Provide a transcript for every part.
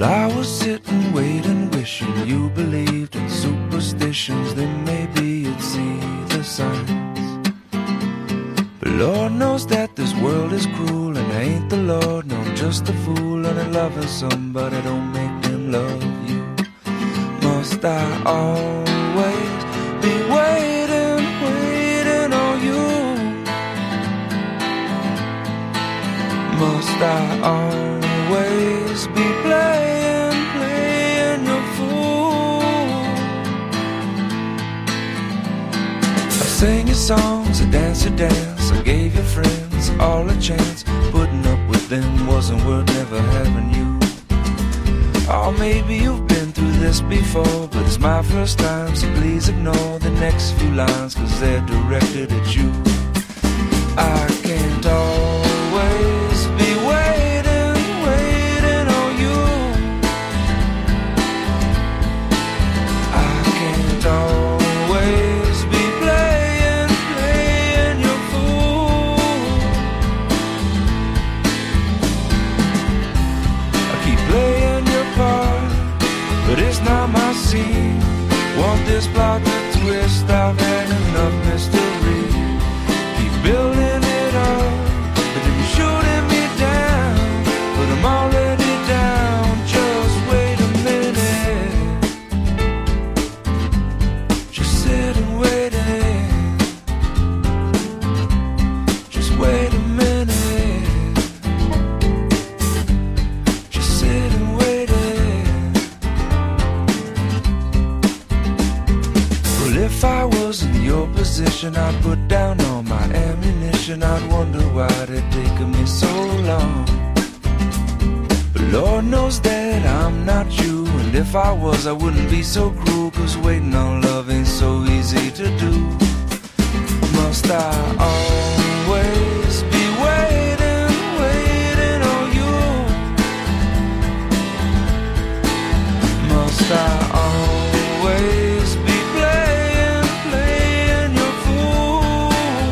Well, I was sitting, waiting, wishing you believed in superstitions. Then maybe you'd see the signs. But Lord knows that this world is cruel, and I ain't the Lord, no, I'm just a fool. And I loving somebody don't make them love you. Must I always be waiting, waiting on you? Must I always be playing, playing your fool? I sang your songs, I danced your dance, I gave your friends all a chance. Putting up with them wasn't worth never having you. Or maybe you've been through this before, but it's my first time, so please ignore the next few lines, 'cause they're directed at you. I can't always be waiting, waiting on you. I can't always be playing, playing your fool. I keep playing your part, but it's not my scene. Want this plot to twist, I've had enough mystery. Keep building it up, but then you're shooting me down. But I'm already down, just wait a minute. Just sit and wait it. Just wait a minute. Just sit and wait it. Well, if I was in your position, I'd put down all my ammunition. I'd wonder why it taken me so long. But Lord knows that I'm not you, and if I was, I wouldn't be so cruel, 'cause waiting on love ain't so easy to do. Must I always be waiting, waiting on you? Must I always be playing, playing your fool?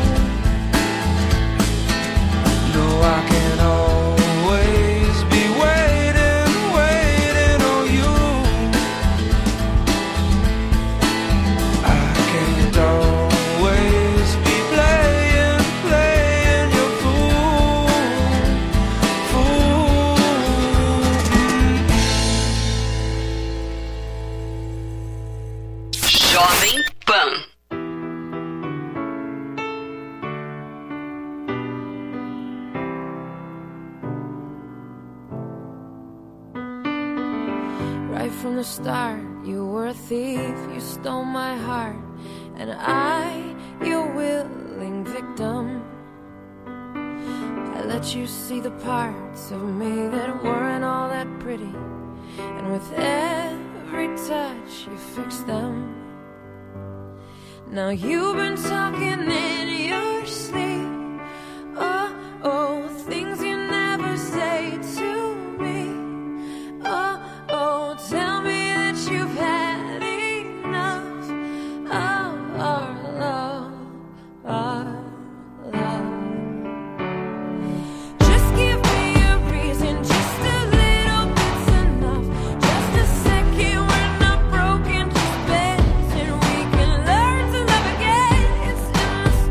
No, I can't always be waiting, waiting on you. I can't always be playing, playing your fool, fool. Jovem Pan. Right from the start, you were a thief, you stole my heart, and I, your willing victim. I let you see the parts of me that weren't all that pretty, and with every touch you fixed them. Now you've been talking in your sleep, oh, oh, things you never say to me. Oh, oh, tell me that you've had enough of our love, our love. Just give me a reason, just a little bit's enough. Just a second, we're not broken, just bent, and we can learn to love again. It's in the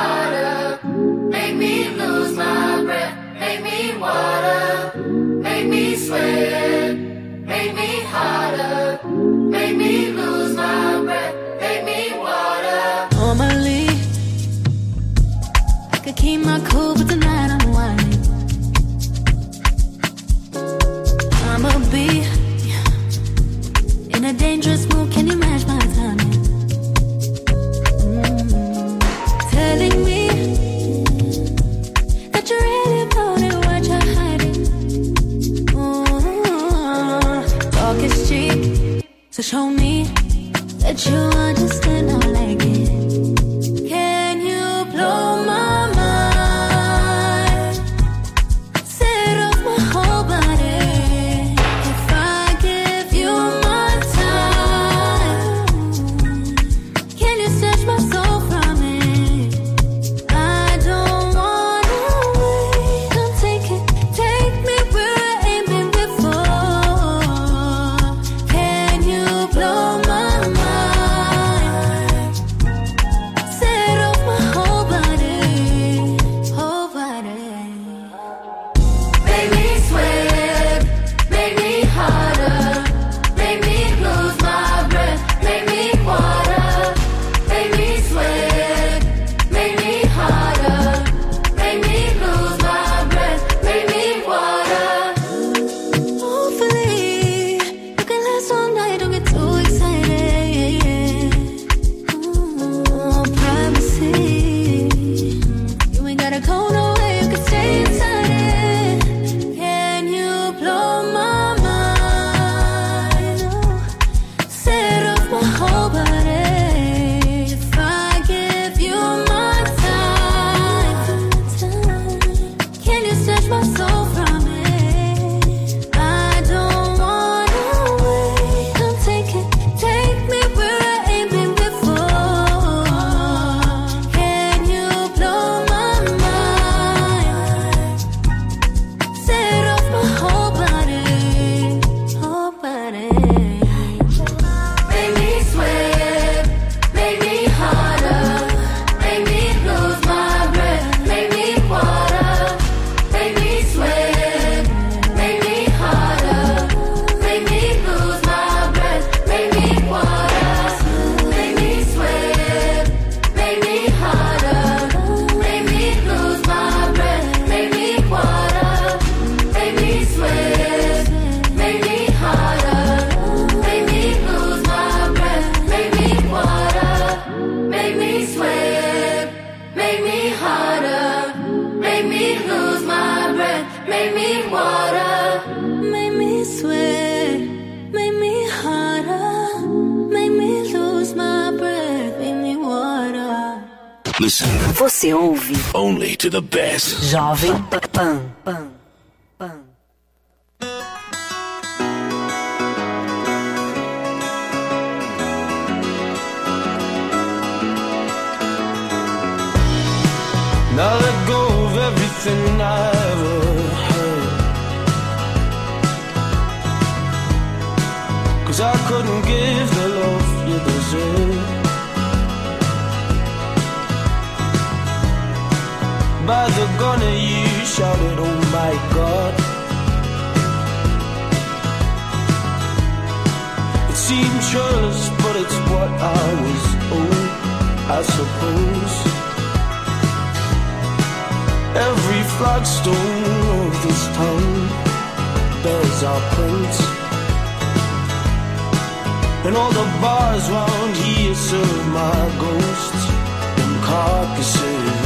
harder, make me lose my breath, make me water, make me sweat, make me harder, make me lose my breath, make me water. Normally, I could keep my cool, but tonight I'm whining. I'ma be in a dangerous mood, can you match my timing? Telling me that you really about it, what you're hiding. Talk is cheap, so show me that you understand, I like it. Can you blow my mind? Set off my whole body. If I give you my time, can you snatch my soul from it? I don't wanna wait. Come take it, take me where I ain't been before. Can you blow my mind? Set off my whole body, whole body. Make me sweat, make me harder, make me lose my breath, make me water, make me sweat, make me harder, make me lose my breath, make me water. Hopefully, you can last all night, don't get too excited. Privacy, you ain't gotta go nowhere, you can stay inside it. Can you blow my mind? Set off my whole body. If I give you my time, can you snatch my soul from it? I don't wanna wait. Come take it, take me where I ain't been before. Can you blow my mind? Set off my whole body, whole body. Make me sweat, make me harder, make me lose my breath, make me water, make me sweat, make me harder, make me lose my breath, make me water, make me sweat, make me harder, make me lose my breath, make me water, make me sweat, make me harder, make me lose my breath, make me water, make me sweat, make me harder, make me lose my breath, make me water, make me sweat, make me harder, make me lose my breath, make me water. Listen Você ouve only to the best. Jovem Pan. Now let go of everything I ever heard, 'cause I couldn't give the love you deserve. By the gunner you shouted, oh my God. It seemed churlish, but it's what I was owed, I suppose. Every flagstone of this town bears our prints, and all the bars round here serve my ghosts and carcasses.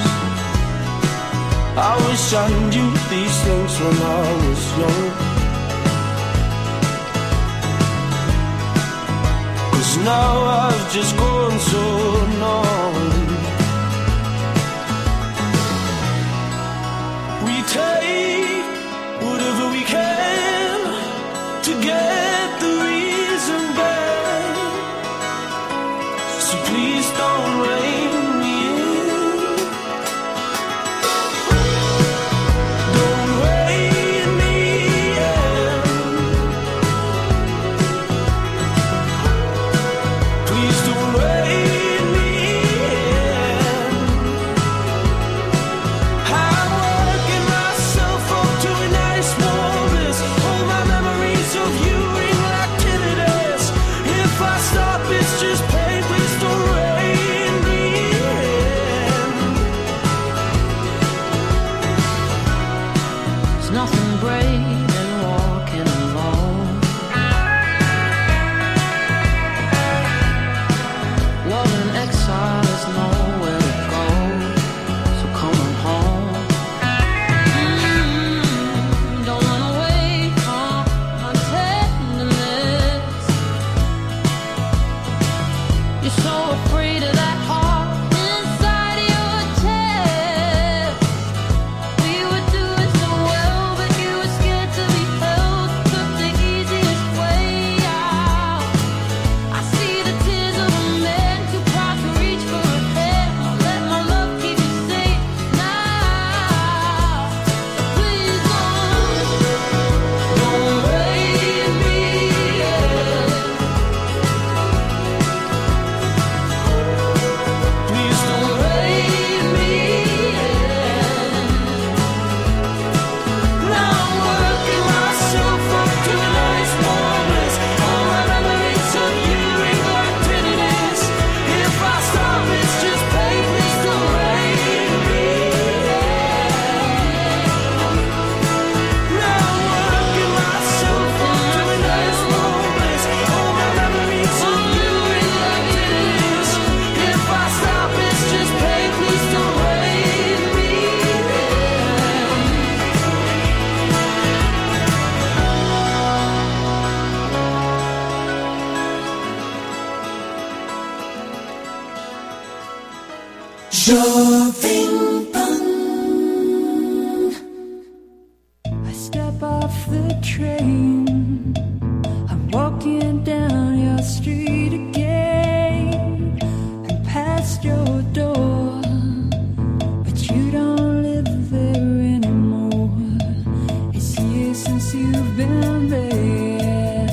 I wish I knew these things when I was young, 'cause now I've just gone so numb. We take whatever we can to get the reason back, so please don't rein me in. Don't rein me in. Please don't rein me in. I step off the train, I'm walking down your street again, and past your door, but you don't live there anymore. It's years since you've been there,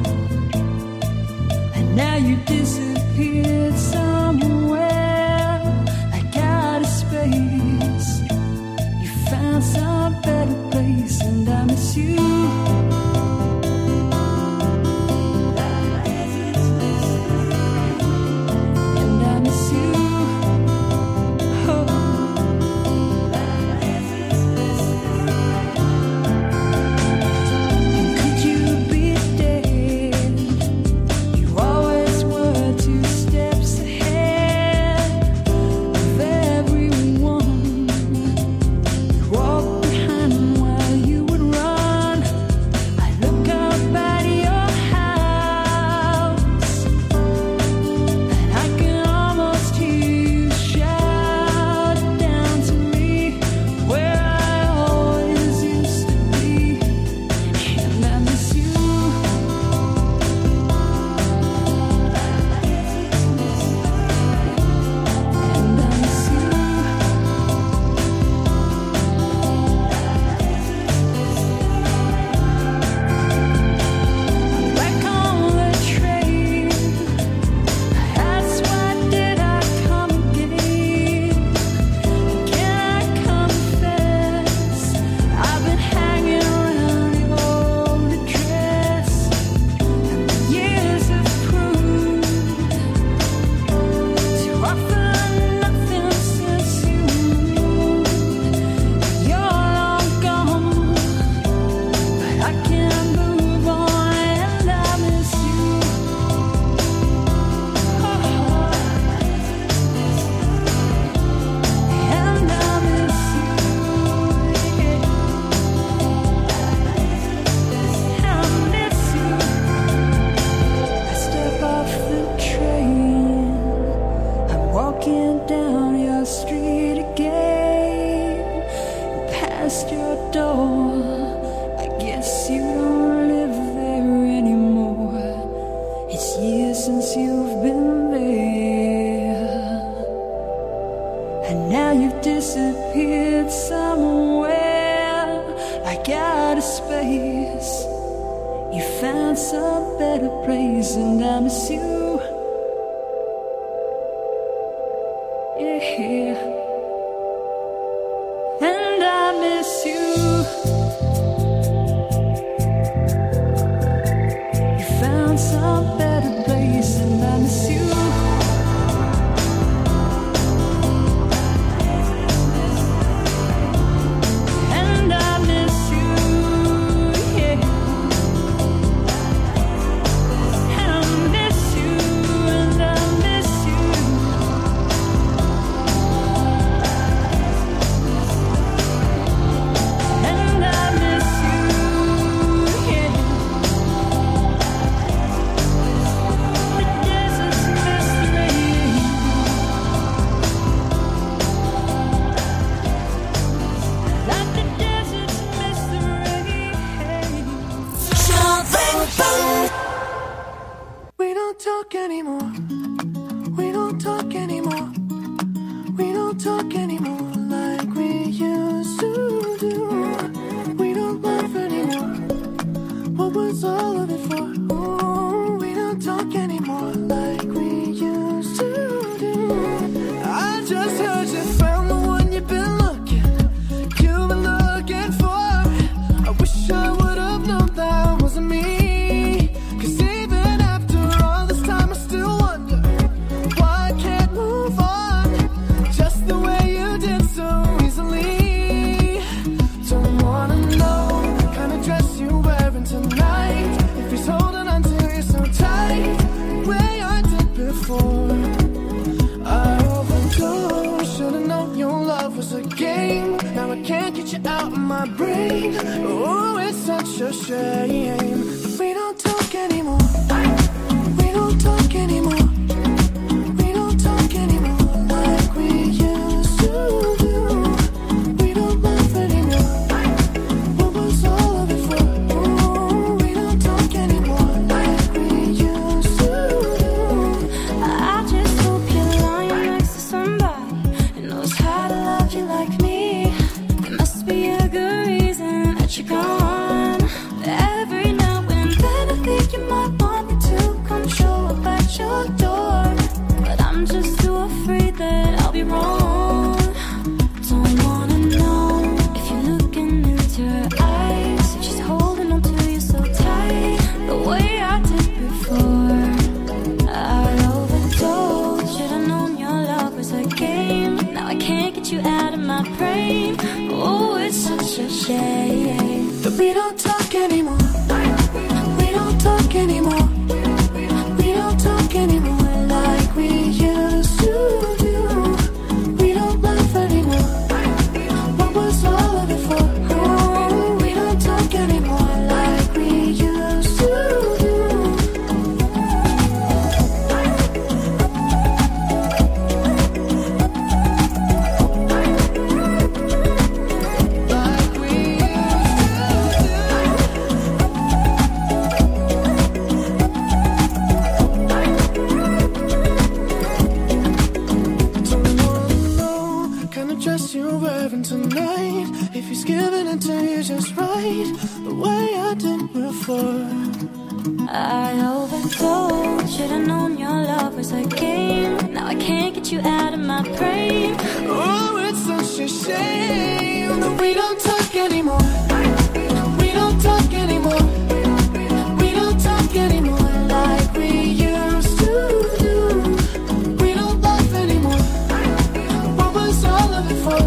and now you disappeared somewhere, like out of space. You found some better place, and I miss you. And I miss you. Oh. And could you be dead? You always were 2 steps ahead of everyone. You walked behind them while you would run. I look up at your house, and I can almost hear you shout down to me, where I always used to be. And I miss you. And I miss you. Back on the train, that's why did I come again? Can I confess, I've been hanging around your old address, and the years have proved to offer nothing since you moved. You're long gone, but I can't move on, and I miss you. And I miss you. I miss you. I step off the train, I'm walking down your street again, past your door. I guess you don't live there anymore. It's years since you've been there, and now you've disappeared somewhere, like out of space. You found some better place, and I miss you. Yeah. And I miss you. You found some better place, and I miss you. And I miss you. Yeah. And I miss you. And I miss you. And I miss you. Yeah. The deserts miss the rain. Like the deserts miss the rain. We don't talk anymore. We don't talk anymore. We don't talk anymore like we used to do. We don't laugh anymore. What was all of it for? Ooh, we don't talk anymore like we used to do. I just heard you found the one you've been looking for. I wish I would have known that wasn't me. 'Cause even after all this time I still wonder why I can't move on just the way you did so easily. Don't wanna know the kind of dress you're wearing tonight, if he's holding on to you so tight, the way I did before. I overdosed, should've known your love was a game. Now I can't get you out of my brain. Oh, it's such a shame. We don't talk anymore. We don't talk anymore. We don't talk anymore like we used to. get you out of my brain. Oh, it's such a shame that we don't talk anymore. We don't talk anymore. We don't talk anymore like we used to do. We don't laugh anymore. What was all of it for? Oh, we don't talk anymore like we used to do. Tonight, if he's giving it to you just right, the way I did before. I overdosed. Should've known your love was a game. Now I can't get you out of my brain. Oh, it's such a shame that we don't talk anymore. We don't talk anymore. We don't talk anymore like we used to do. We don't laugh anymore. What was all of it for?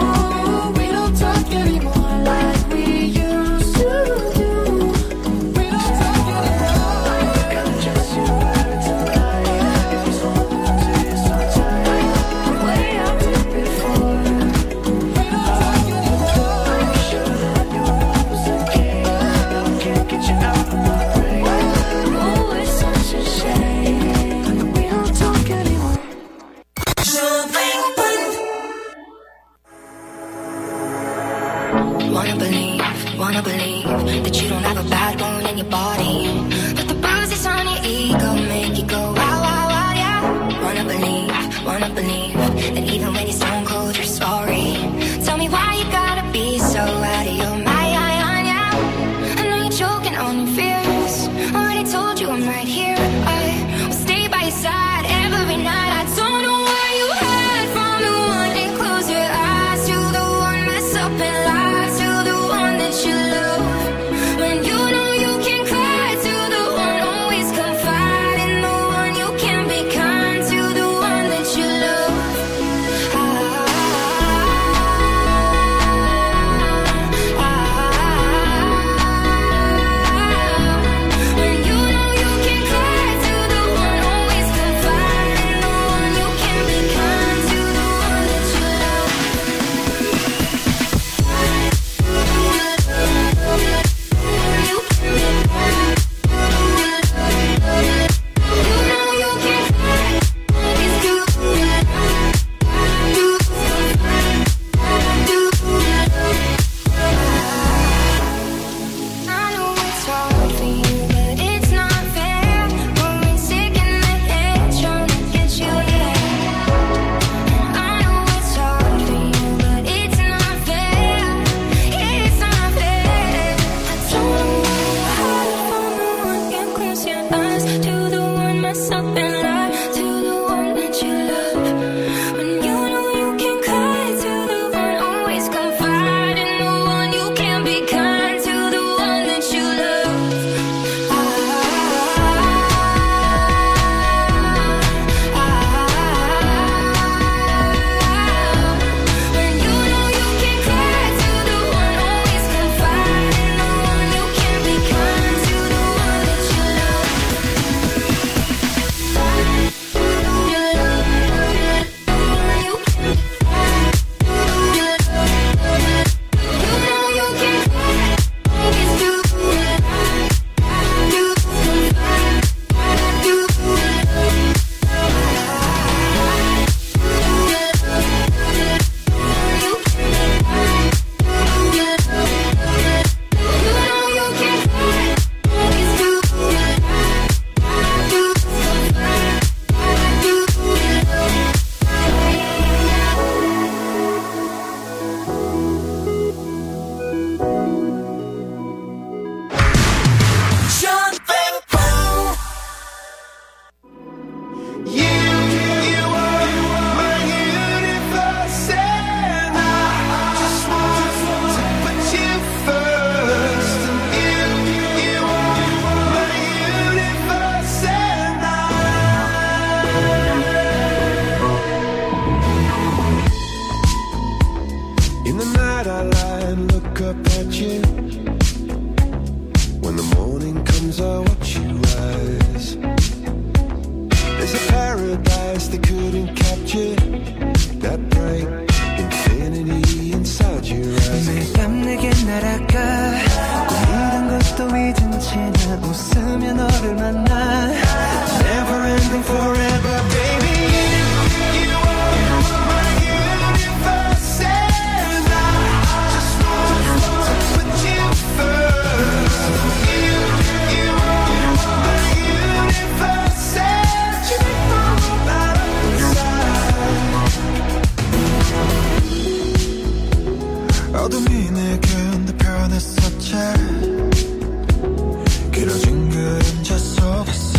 Wanna believe that you don't have a bad bone in your body, but the bruises on your ego make you go wow, wow, wow, yeah. Wanna believe that even when you're stone cold, you're sorry. Tell me why you gotta be so out of your mind, yeah. I know you're choking on your fears. Already told you I'm right here. I will stay by your side every night. I don't know where you hide from the one that close your eyes to the one mess up and lies to the one that you love. When you know you can cry to the one, always confide in the one. You can be kind to the one that you love. In the night I lie and look up at you. When the morning comes I watch you rise. There's a paradise they couldn't capture. That bright infinity inside your eyes. 매일 밤 내게 날아가. 꿈이란 것도 잊은 채 난 웃으며 너를 만나. Never ending forever baby. You are my universe and I just want to put you first. You are my universe and you make my world light up inside. 어둠이 내겐 더 변했었지. 길어진 그림자 속에서.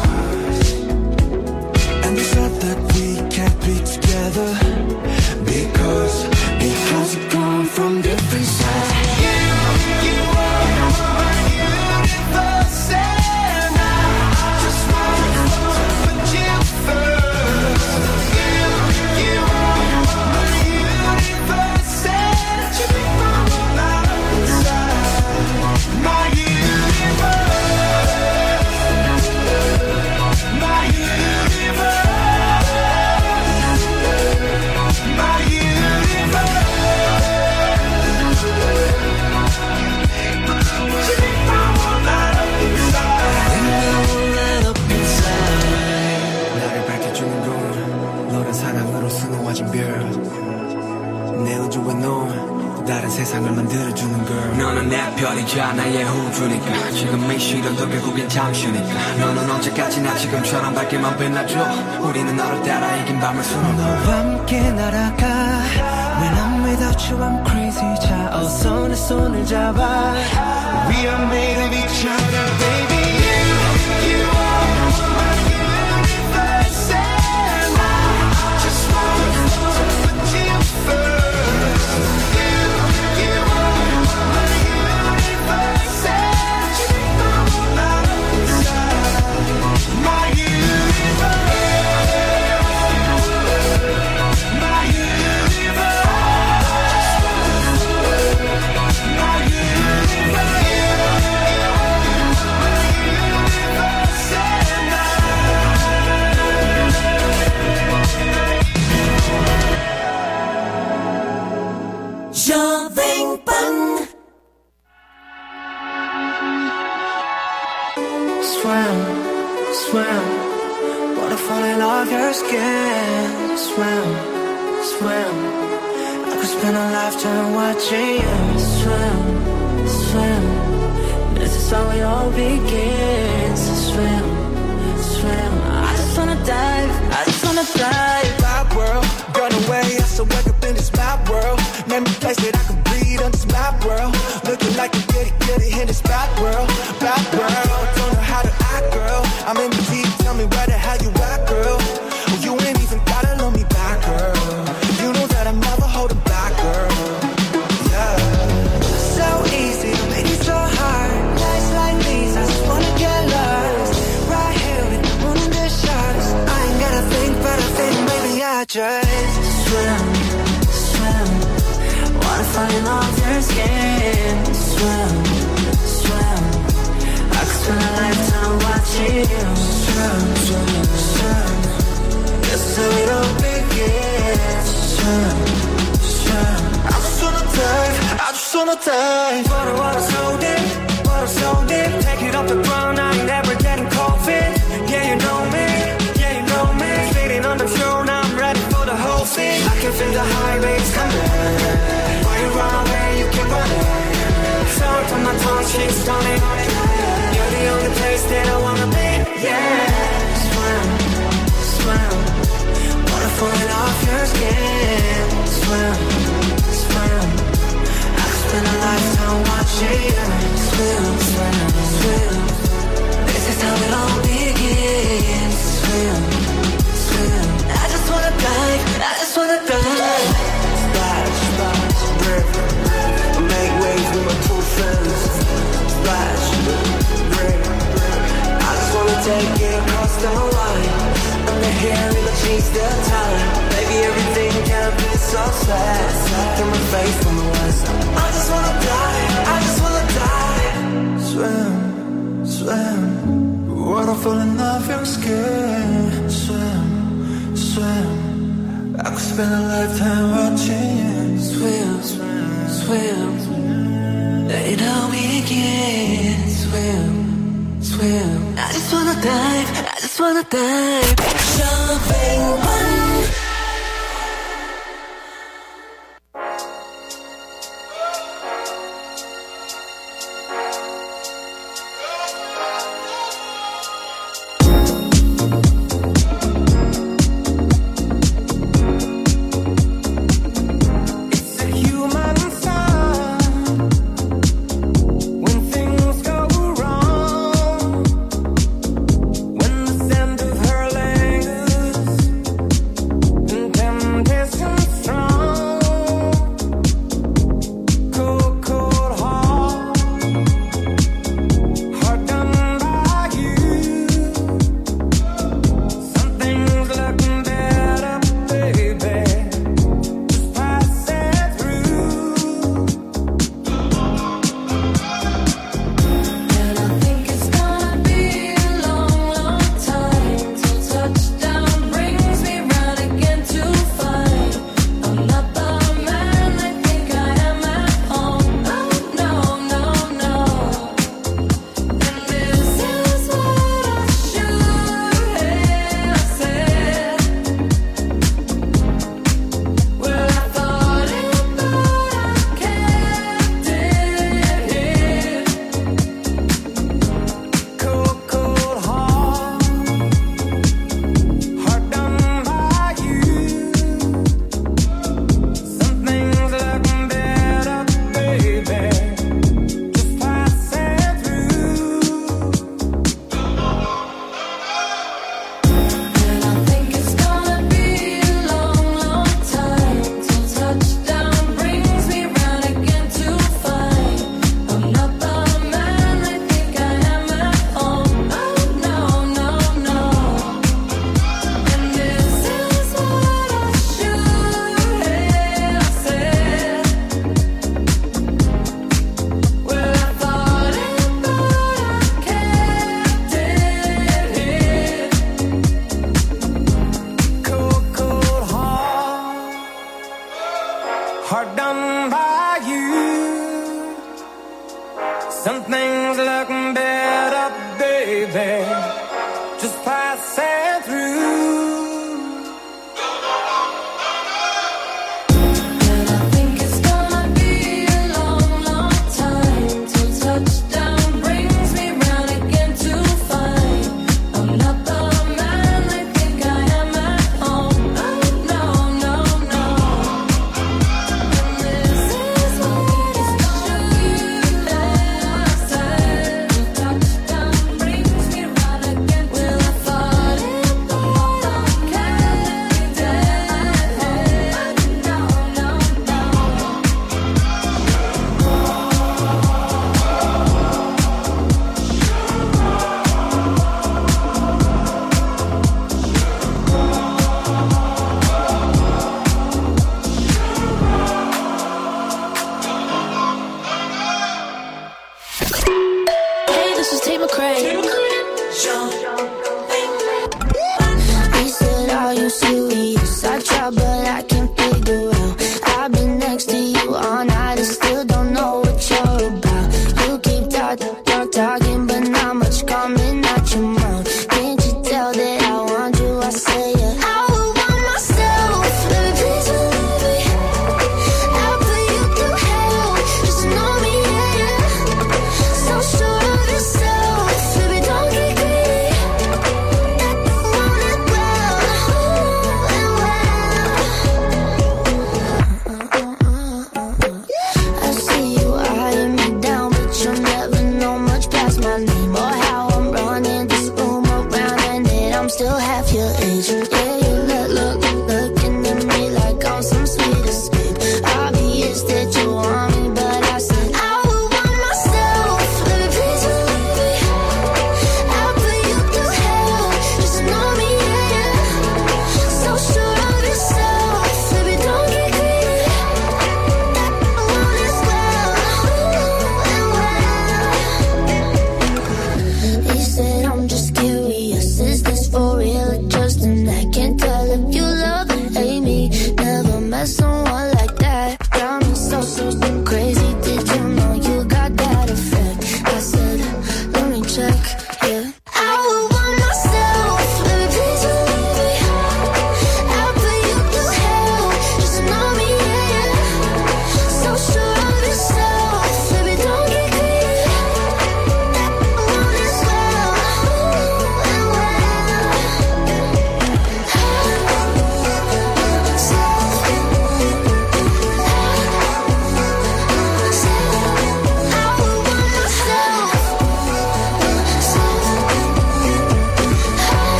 And they said that we can't be together because we've come from different sides. You are my universe and I just want to put you first. You are my universe and you make my world light up inside. My universe. My universe. My universe. You make my world light up inside. 나를 밝혀주는 건 너란 사랑으로 수놓아진 별. 내 우주와 너 다른 세상을 만들어주는 girl. 너는 내 별이자 나의 우주니까. 지금 이 시련도 결국엔 잠시니까. 너는 언제까지나 지금처럼 밝게만 빛나줘. 우리는 너를 따라 이긴 밤을 수놓아. 너와 함께 날아가. When I'm without you I'm crazy. 자 어서 내 손을 잡아. We are made of each other baby. You are my universe and I just want to put you first. Jovem Pan. Swim, swim, wanna fall in love your skin. Swim, swim, I could spend a lifetime watching you. Swim, swim, this is how it all begins. Swim, swim, I just wanna dive, I just wanna dive. My world, gone away, I still wake up in this mad world. Name a place that I can breathe on this mad world. Looking like a kitty in this bad world. Bad world, don't know how to act, girl. I'm in the deep, tell me where the hell you at, girl. Oh, you ain't even gotta love me back, girl. You know that I'm never holding back, girl. Yeah. So easy, make it so hard. Nights like these, I just wanna get lost. Right here with the moon in the stars. I ain't gotta think, but I think maybe I just swim, swim. Wanna fall in love your skin. Swim, swim. I could spend a lifetime watching you. Swim, swim, swim. This is how it all begins. Swim, swim. I just wanna dive, I just wanna dive. Water so deep, water so deep. Take it off the ground, I ain't never getting cold feet. Yeah, you know me, yeah, you know me. Sitting on the throne, now I'm ready for the whole thing. I can feel the high waves coming. Why you run away, you keep running. Sound on my tongue, she's stunning. You're the only place that I wanna be. Yeah, swim, swim. Wanna fall off your skin. Swim, swim. I could spend a lifetime watching you. Swim, swim, swim. This is how it all begins. Swim, swim. I just wanna dive, I just wanna dive. Splash, splash, river. Make waves with my two friends. Splash, river. I just wanna take it across the line. I'm here in the chase the time. Baby, everything through my face from the west. I just wanna die, I just wanna die. Swim, swim, water falling off your skin. Swim, swim, I could spend a lifetime watching you. Swim, swim, swim, ain't how we again. Swim, swim, I just wanna dive, I just wanna dive. Jumping one. Right.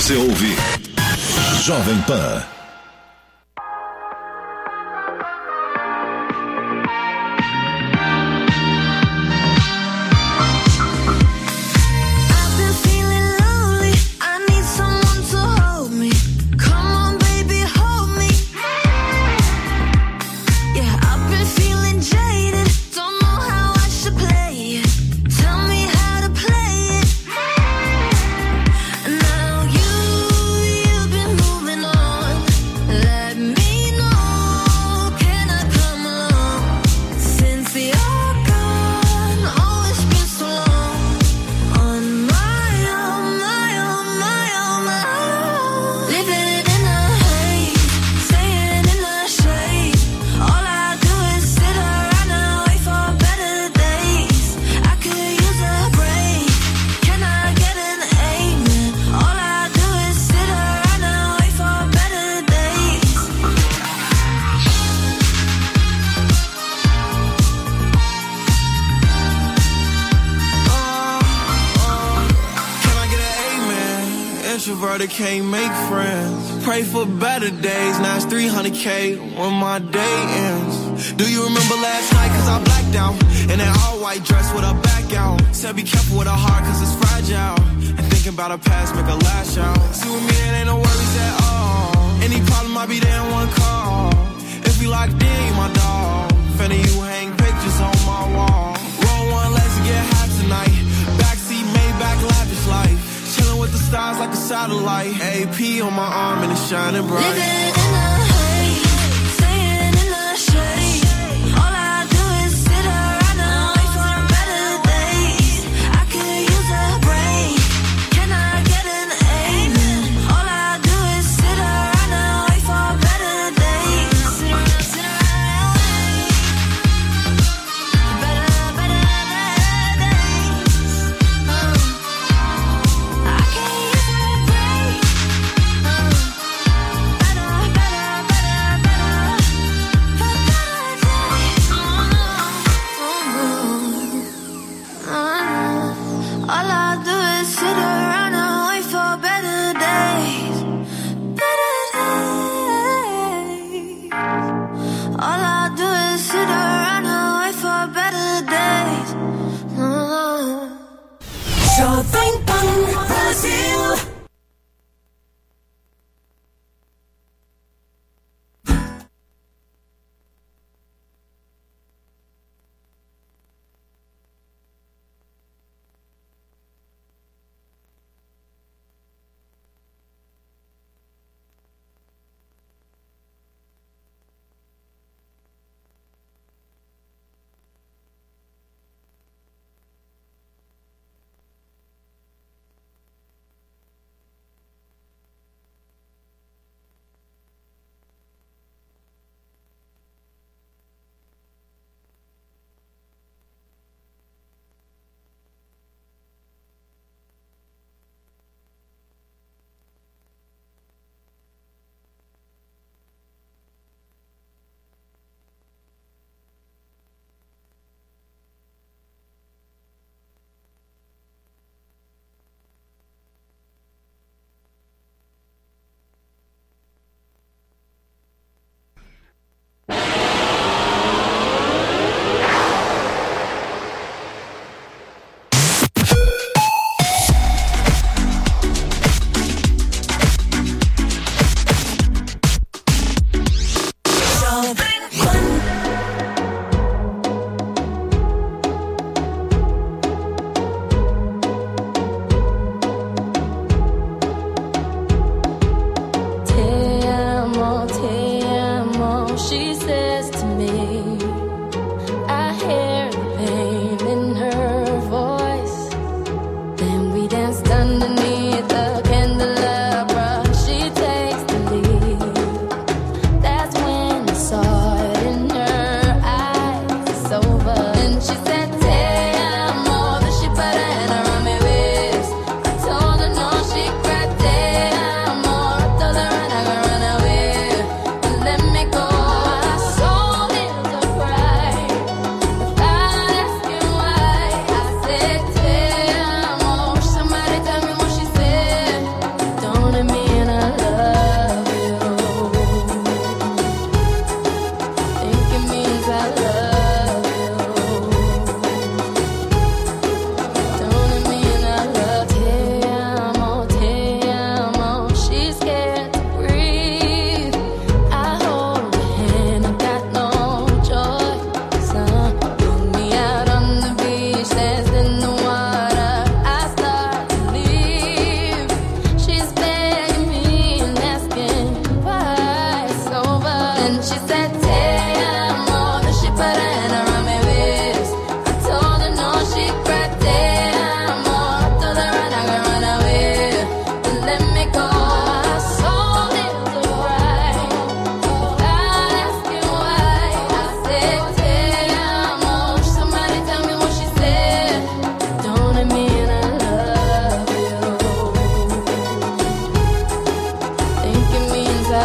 Você ouve Jovem Pan. Can't make friends. Pray for better days. Now it's 300K when my day ends. Do you remember last night? Cause I blacked out in that all white dress with a back out. Said be careful with her heart cause it's fragile. And thinking about her past make her lash out. See with me it ain't no worries at all. Any problem I'll be there in one call. If we locked in, you my dog. Finna you hang pictures on my wall. Roll one, let's get high tonight. Backseat Maybach, lavish life. Chillin' with the stars like a satellite. AP on my arm and it's shining bright. Living in the haze, staying in the shade. All I do is sit around and wait for better days. I could use a break. Can I get an amen? All I do is sit around and wait for better days. Sit around, sit around, better days. I can't use a break. Better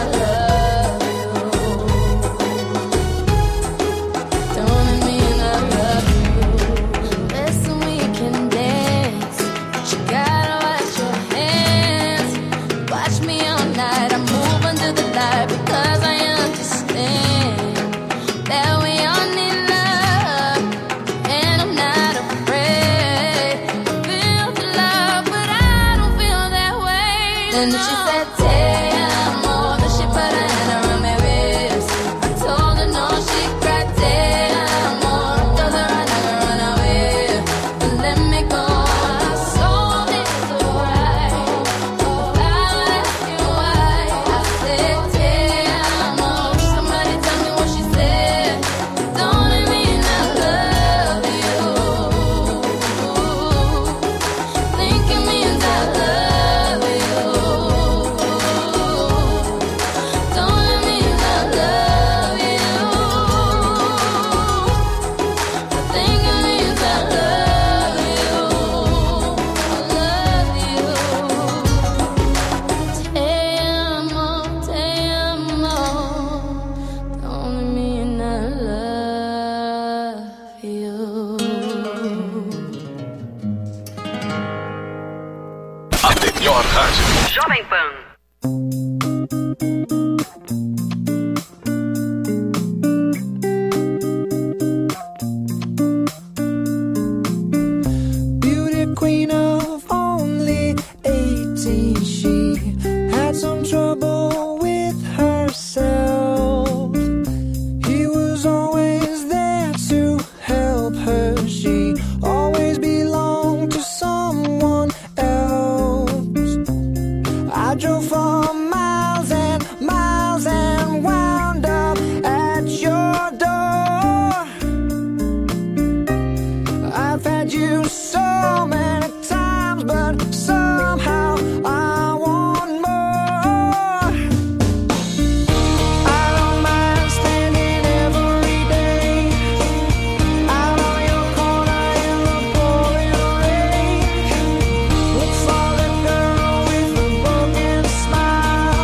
Jovem Pan. Beauty queen of only 18, she had some trouble with herself. He was always there to help her. She always belonged to someone else. I drove for miles and miles and wound up at your door. I've had you so many times, but somehow I want more. I don't mind standing every day out on your corner in the pouring rain. Look for the girl with the broken smile.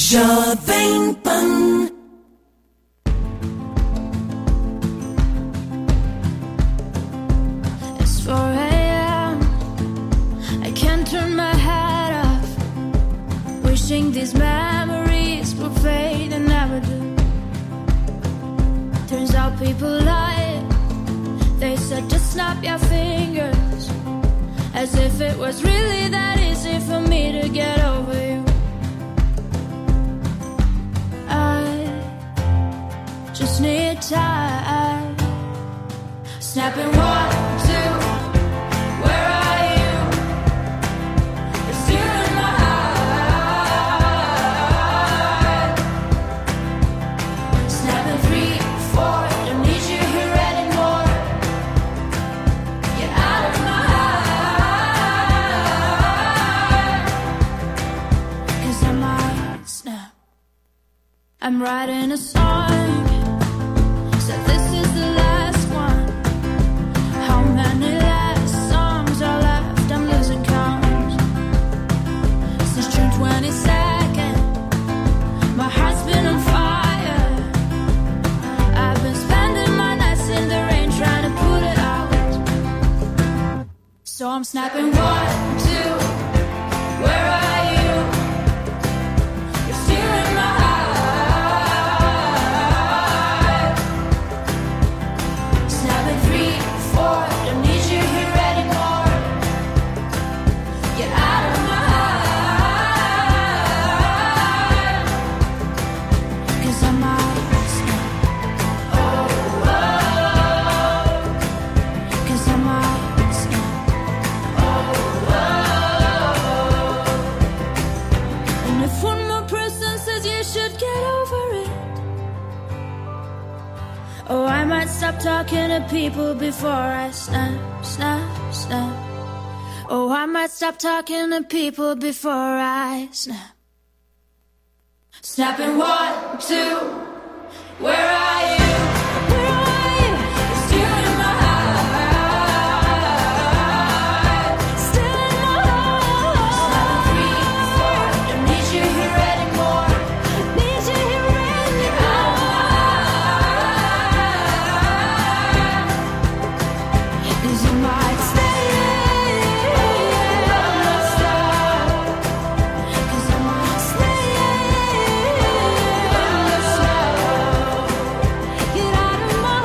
Jovem Pan. It's 4 a.m. I can't turn my head off. Wishing these memories would fade and never do. Turns out people lie. They said just snap your fingers, as if it was really that easy for me to get over you. I just need time. Snapping 1, 2, where are you? You're still in my heart. Snapping 3, 4, don't need you here anymore. Get out of my heart. 'Cause I might snap. I'm writing a song, so this is the last one. How many last songs are left? I'm losing count. Since June 22nd, my heart's been on fire. I've been spending my nights in the rain trying to put it out. So I'm snapping 1, 2, where are you? You're still in my heart. Snapping 3, 4, don't need you here anymore. Get out of my heart. 'Cause I might snap. Oh, oh. 'Cause I might snap. Oh, oh. And if one more person says you should get over it, oh, I might stop talking to people before I snap, snap, snap. Oh, I might stop talking to people before I snap. Snapping 1, 2, where are you? Where are you? You're still in my heart. Still in my heart. Snapping 3, 4, don't need you here anymore. Need you here anymore. 'Cause you might stay. 'Cause I might stay. Get out of my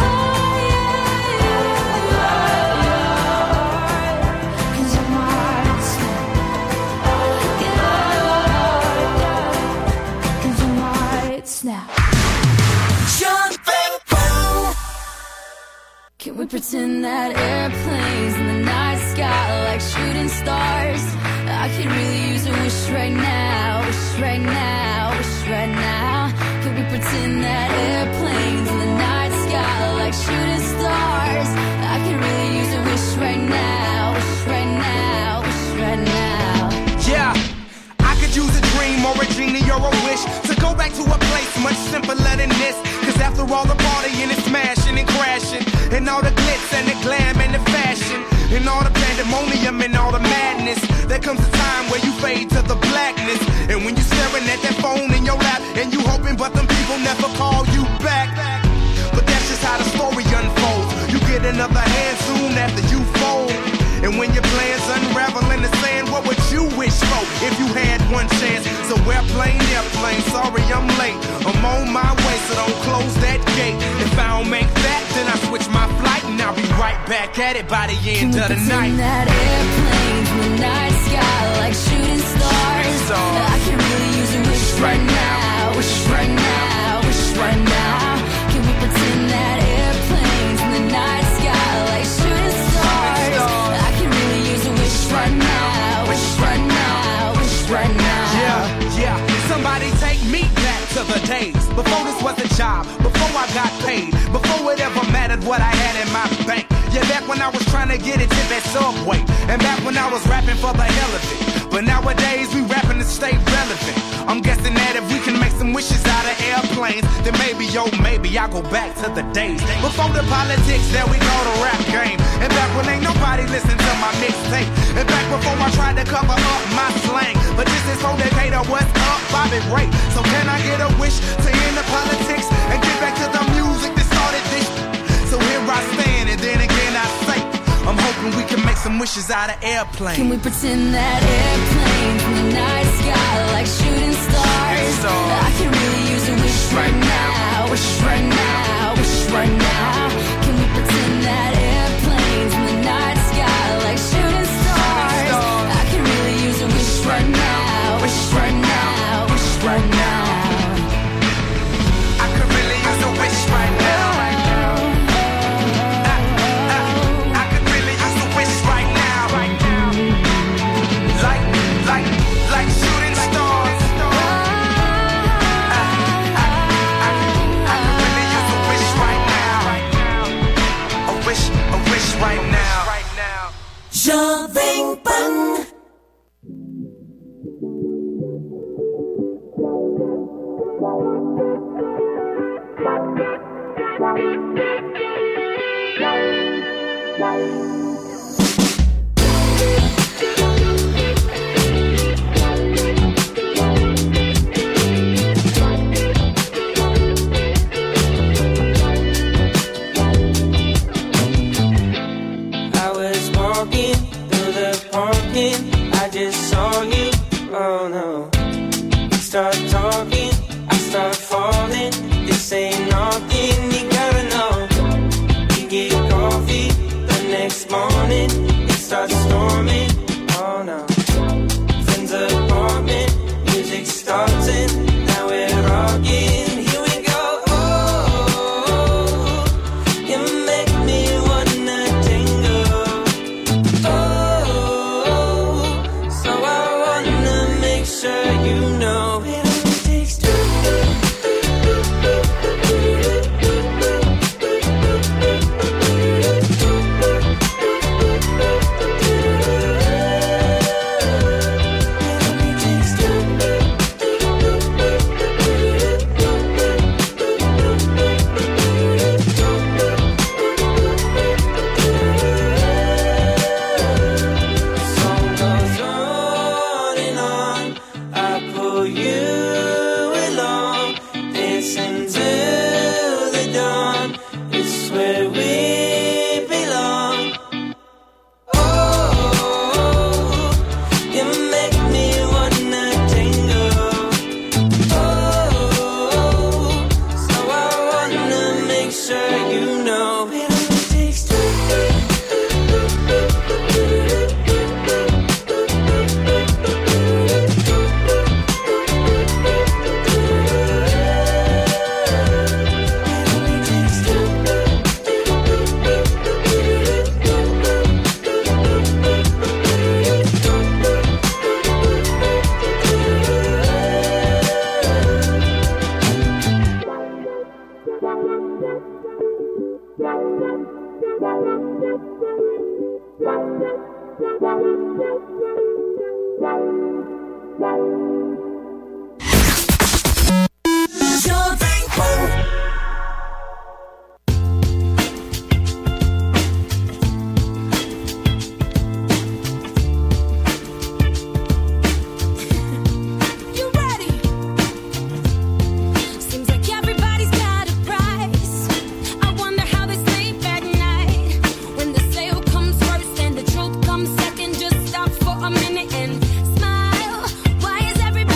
heart. 'Cause I might stay. Get out of my heart. 'Cause I might snap. Jovem Pan. Can we pretend that airplanes in the night sky are like shooting stars? I could really use a wish right now, wish right now, wish right now. Can we pretend that airplanes in the night sky are like shooting stars? I could really use a wish right now, wish right now, wish right now. Yeah, I could use a dream or a genie or a wish to go back to a place much simpler than this. 'Cause after all the partying and smashing and crashing, and all the glitz and the glam and the fashion, and all the pandemonium and all the madness, there comes a time where you fade to the blackness. And when you're staring at that phone in your lap, and you hoping but them people never call you back. But that's just how the story unfolds. You get another hand soon after you fold. And when your plans unravel in the sand, what would you wish for if you had one chance? So airplane, sorry I'm late. I'm on my way, so don't close that gate. If I don't make that, then I switch my flight, and I'll be right back at it by the end of the night. That airplanes in the night sky like shooting stars. I can really use a wish right now, wish right now, wish right now. Can we pretend that airplanes in the night sky like shooting stars? I can really use a wish right now, wish right now, wish right now. Yeah, somebody take me back to the days before this was a job, before I got paid, before it ever mattered what I had in my bank. Yeah, back when I was trying to get it to that Subway, and back when I was rapping for the hell of it. But nowadays we rapping to stay relevant. I'm guessing that if we can make some wishes out of airplanes, then maybe, yo, maybe I'll go back to the days before the politics that we call the rap game. And back when ain't nobody listened to my mixtape. And back before I tried to cover up my slang. But this is for Decatur, what's up, Bobby Ray? So can I get a wish to end the politics and get back to the music that started this? So here I stand, and then again I say, I'm hoping we can make some wishes out of airplanes. Can we pretend that airplanes in the night sky like shooting stars? I can really use a wish right now, wish right now, wish right now. Can we pretend that airplanes in the night sky like shooting stars? I can really use a wish right now, wish right now, wish right now. I could really use a wish right now. Like shooting stars. I could really use a wish right now. A wish right now. Jovem Pan. I just saw you, oh no. We start talking, I start falling. This ain't nothing, you gotta know. We get coffee the next morning. It starts storming, oh no. Friends apartment, music starting. Now we're rocking, here we go. Oh, you make me wanna tingle. So I wanna make sure you know it only takes two. Comes second, just stop for a minute and smile. Why is everybody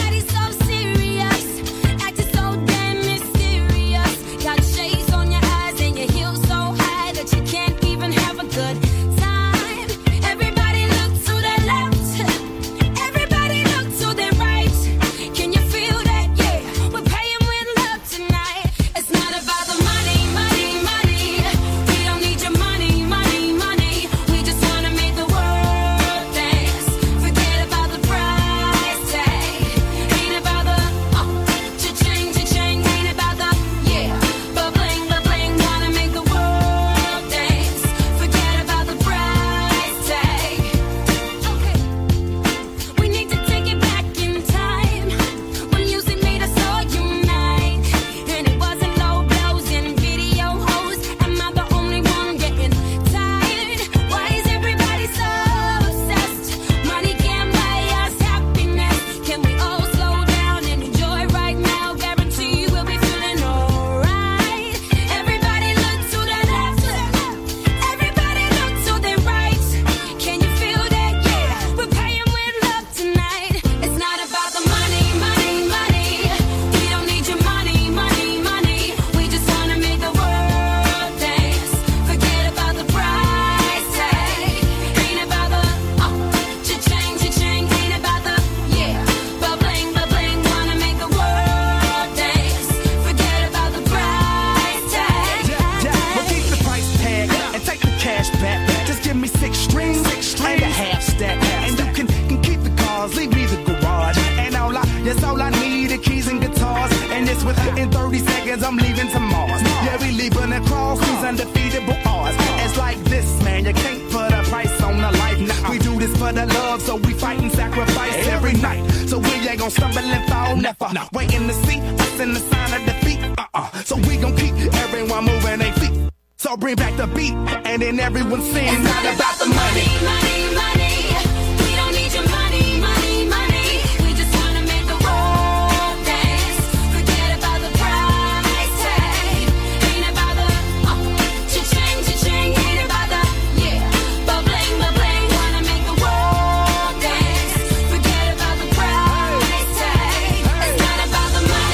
the keys and guitars. And it's within 30 seconds, I'm leaving to Mars. Yeah, we leaving across these undefeatable odds. It's like this, man, you can't put a price on the life. Nah, we do this for the love, so we fight and sacrifice every night. So we ain't gon' stumble and fall, never. Waiting to see us in the sign of defeat. So we gon' keep everyone moving their feet. So bring back the beat, and then everyone sings. It's not about the money.